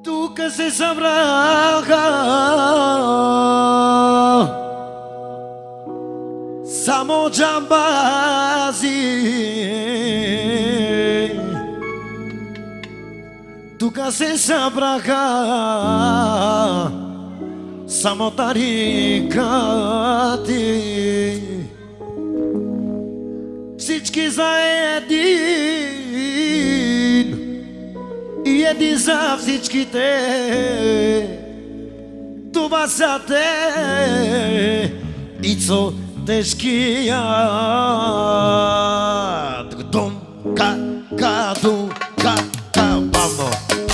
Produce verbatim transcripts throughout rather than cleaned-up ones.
Тука се събраха само джамбази. Тука се събраха само тарикати. Всички за един и един за всичките. Това са те, Ицо тежкия. Дум, ка, ка, дум, ка, ка, бавно.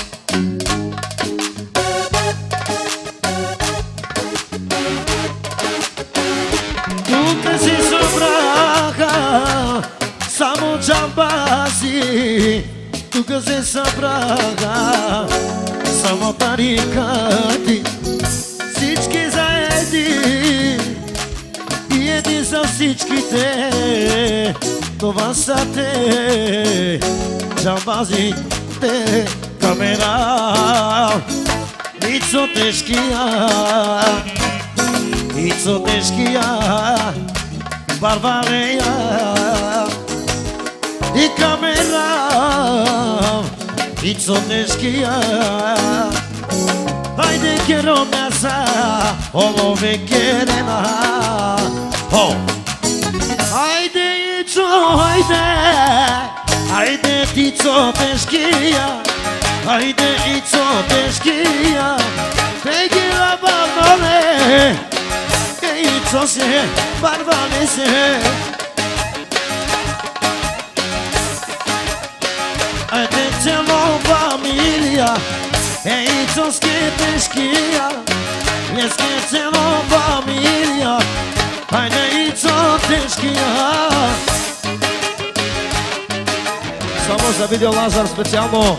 Тук се събраха само джамбази. Тук се събраха само тарикати. Всички за един и един за всичките. Това са те, джамбазите, камера. Ицо тежкия, Ицо тежкия, Барбарея и камера. Ицо тежкия. Хайде керо мяса, ово векерена. Хайде Ицо, хайде, хайде Ицо тежкия. Хайде Ицо тежкия. Тегила барбале, Ицо се, барбале се. Айде цяло фамилия, Ицо ске тежкия. Днеске цяло фамилия, айде Ицо тежкия. Само за видео Лазар специално.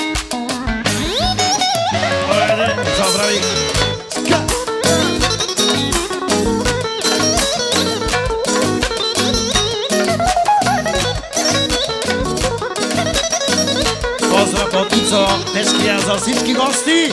Айде, забрави. Поздрав от Ицо тежкия за всички гости.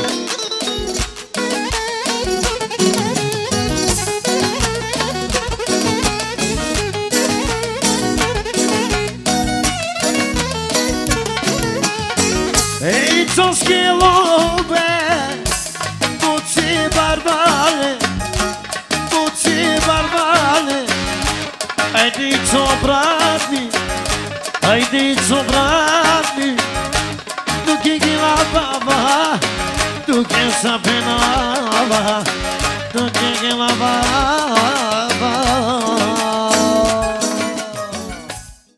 Ицоски лобе, буци барбале, буци барбале. Айде Ицо брат ми, айде Ицо брат ми. Туки ги лапава, туки са пенава, туки ги лапава.